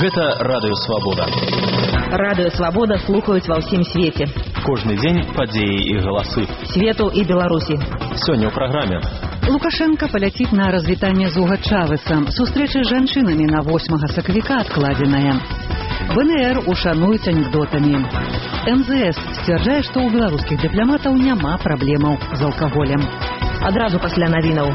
Гэта Радыё Свабода. Радыё Свабода слухаюць ва ўсім свеце. Кожны дзень падзеі і галасы. Свету і Беларусі. Сёння ў праграме. Лукашенко паляціць на развітанне з Уга Чавесам. Сустрэча з жанчынамі на 8 сакавіка адкладзеная. ВНР ушануюць анекдотамі. МЗС сцвярджае, што ў беларускіх дыпламатаў няма праблемаў з алкаголем. Адразу пасля навінаў.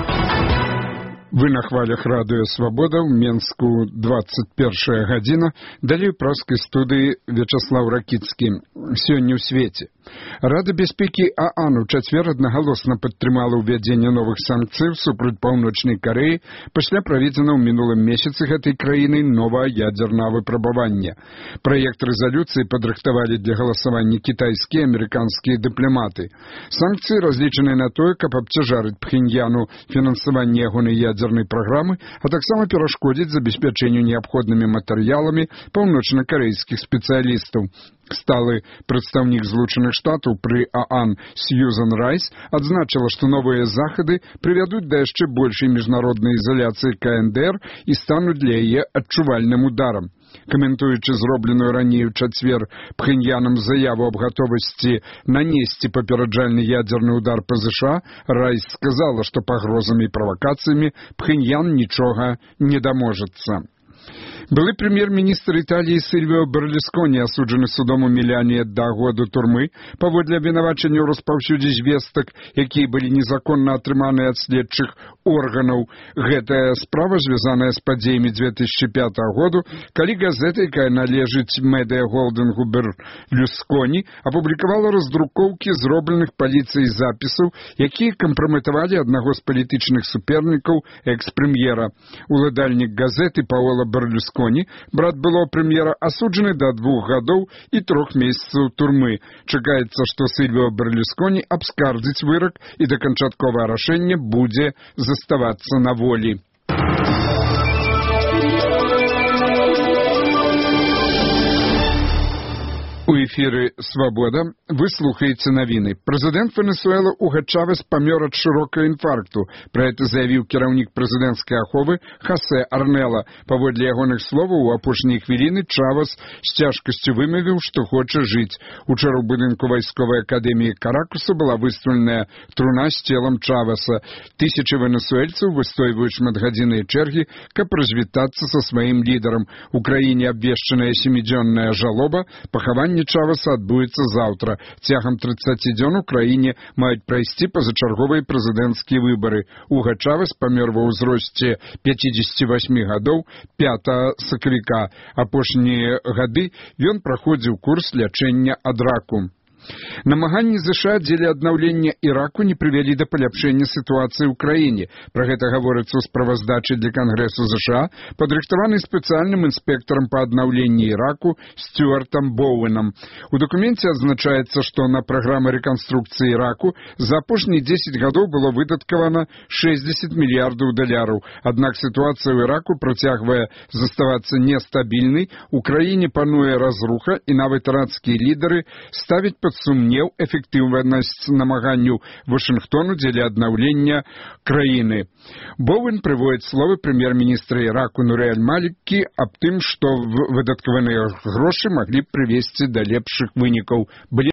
Вы на хвалях Радыё Свабода, ў Менску 21 гадзіна. Далей праскай студыі Вячаслаў Ракіцкі. Сёння ў свеце. Рада бяспекі ААН у чацвер аднагалосна падтрымала ўвядзенне новых санкцый супраць Паўночнай Карэі пасля праведзена ў мінулым месяцы гэтай краіны новае ядзернае выпрабаванне. Праект рэзалюцыі падрыхтавалі для галасавання кітайскія і амерыканскія дыпламаты. Санкцыі разлічаныя на тое, каб абцяжарыць Пхеньяну фінансаванне ягонай ядзернай праграмы, а таксама перашкодзіць забеспячэнню неабходнымі матэрыяламі паўночнакарэйскіх спецыялістаў. Сталы прадстаўнік Злучаных Штатаў пры ААН Сьюзан Райс адзначыла, што новыя захады прывядуць да яшчэ большай міжнароднай ізаляцыі КНДР і стануць для яе адчувальным ударам. Каментуючы зробленую раней у чацвер Пхеньянам заяву аб гатовасці нанесці папераджальны ядзерны удар па ЗША, Райс сказала, што пагрозамі і правакацыямі Пхеньян нічога не даможацца. Былы прэм'ер-міністр Італіі Сільвіо Берлусконі асуджаны судом у Міляне да году турмы паводле абвінавачання ў распаўсюдзе звестак, якія былі незаконна атрыманыя ад следчых органаў. Гэтая справа звязаная з падзеямі 2005 году, калі газета, якая належыць медыа-холдынгу Берлусконі, апублікавала раздрукоўкі зробленых паліцыяй запісаў, якія кампраметавалі аднаго з палітычных супернікаў экс-прэм'ера. Уладальнік газеты Паола Берлусконі, брат былого прэм'ера, асуджаны да 2 гадоў і 3 месяцаў турмы. Чакаецца, што Сільвіо Берлусконі абскардзіць вырак і да канчатковае рашэнне будзе заставацца на волі. У эфіры «Свабода» вы слухаеце навіны. Прэзідэнт Венесуэлы Уга Чавес памёр ад шырокага інфаркту. Пра гэта заявіў кіраўнік прэзідэнцкай аховы Хосе Арнела. Паводле ягоных словаў, у апошнія хвіліны Чавес з цяжкасцю вымавіў, што хоча жыць. Учора ў будынку вайсковай акадэміі Каракуса была выстаўленая труна з целам Чавеса. Тысячы венесуэльцаў выстойваюць шматгадзінныя чэргі, каб развітацца са сваім лідарам. У краіне абвешчаная 7-дзённая жалоба, пахаванне Чавеса адбудзецца заўтра. Цягам 30 дзён у краіне маюць прайсці пазачарговыя прэзідэнцкія выбары. Уга Чавес памёр ва ўзросце 58 гадоў 5 сакавіка. Апошнія гады ён праходзіў курс лячэння ад раку. Намаганні ЗША дзеля аднаўлення Іраку не прывялі да паляпшэння сітуацыі ў краіне. Пра гэта гаворыцца ў справаздачы для Кангрэсу ЗША, падрыхтаванай спецыяльным інспектарам па аднаўленні Іраку Стюартам Боуэнам. У дакуменце адзначаецца, што на праграмы рэканструкцыі Іраку за апошнія 10 гадоў было выдаткавана $60 мільярдаў. Аднак сітуацыя ў Іраку працягвае заставацца нестабільнай, у краіне пануе разруха, і нават іракскія лідары ставяць пад сумнеў эфектыўнасць намаганняў Вашынгтону дзеля аднаўлення краіны. Боуэн прыводзіць словы прэм'ер-міністра Іраку Нуры аль-Малікі аб тым, што выдаткаваныя грошы маглі б прывесці да лепшых вынікаў.